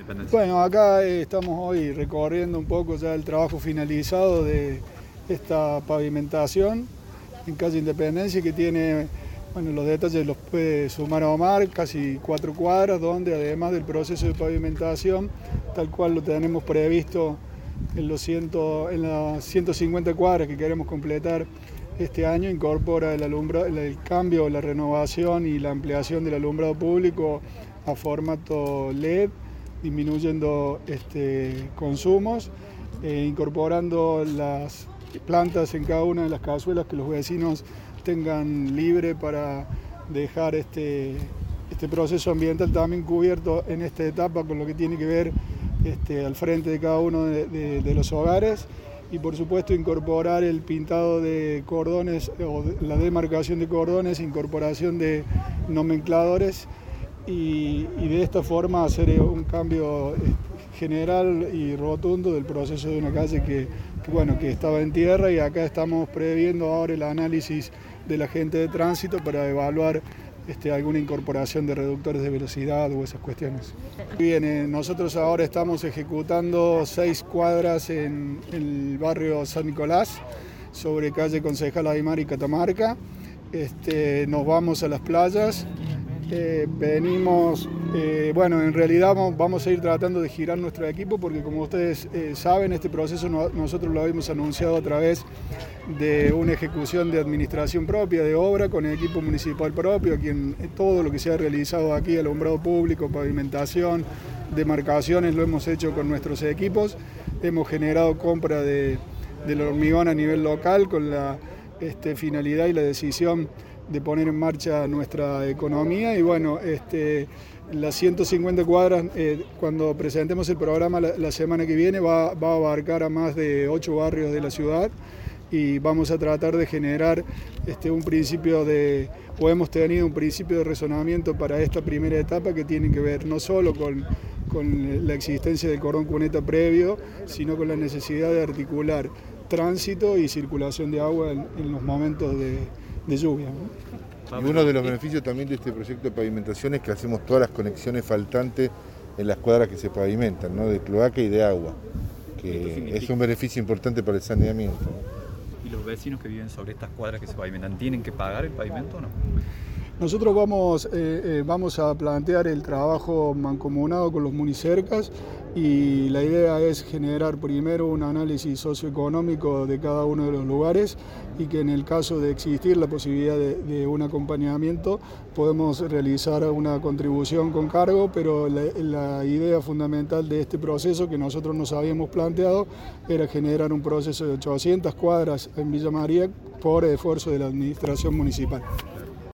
Independencia? Bueno, acá estamos hoy recorriendo un poco ya el trabajo finalizado de esta pavimentación en calle Independencia, que tiene, bueno, los detalles los puede sumar a Omar, casi 4 cuadras, donde además del proceso de pavimentación, tal cual lo tenemos previsto en las 150 cuadras que queremos completar este año, incorpora el cambio, la renovación y la ampliación del alumbrado público a formato LED, disminuyendo consumos, incorporando las plantas en cada una de las cazuelas que los vecinos tengan libre para dejar este proceso ambiental también cubierto en esta etapa con lo que tiene que ver al frente de cada uno de los hogares, y por supuesto incorporar el pintado de cordones o la demarcación de cordones, incorporación de nomencladores y de esta forma hacer un cambio general y rotundo del proceso de una calle que estaba en tierra, y acá estamos previendo ahora el análisis de la gente de tránsito para evaluar alguna incorporación de reductores de velocidad o esas cuestiones. Bien, nosotros ahora estamos ejecutando 6 cuadras en el barrio San Nicolás, sobre calle Concejal Aymar y Catamarca. Nos vamos a las playas. En realidad vamos a ir tratando de girar nuestro equipo porque, como ustedes saben, este proceso nosotros lo habíamos anunciado a través de una ejecución de administración propia de obra con el equipo municipal propio, aquí en todo lo que se ha realizado aquí, alumbrado público, pavimentación, demarcaciones, lo hemos hecho con nuestros equipos. Hemos generado compra del hormigón a nivel local con la finalidad y la decisión de poner en marcha nuestra economía, y bueno, las 150 cuadras, cuando presentemos el programa la semana que viene, va a abarcar a más de 8 barrios de la ciudad, y vamos a tratar de generar hemos tenido un principio de razonamiento para esta primera etapa, que tiene que ver no solo con la existencia del cordón cuneta previo, sino con la necesidad de articular tránsito y circulación de agua en los momentos de lluvia, ¿no? Y uno de los beneficios también de este proyecto de pavimentación es que hacemos todas las conexiones faltantes en las cuadras que se pavimentan, ¿no? De cloaca y de agua, que es un beneficio importante para el saneamiento, ¿no? ¿Y los vecinos que viven sobre estas cuadras que se pavimentan tienen que pagar el pavimento o no? Nosotros vamos a plantear el trabajo mancomunado con los municercas, y la idea es generar primero un análisis socioeconómico de cada uno de los lugares, y que en el caso de existir la posibilidad de un acompañamiento podemos realizar una contribución con cargo, pero la idea fundamental de este proceso que nosotros nos habíamos planteado era generar un proceso de 800 cuadras en Villa María por esfuerzo de la administración municipal.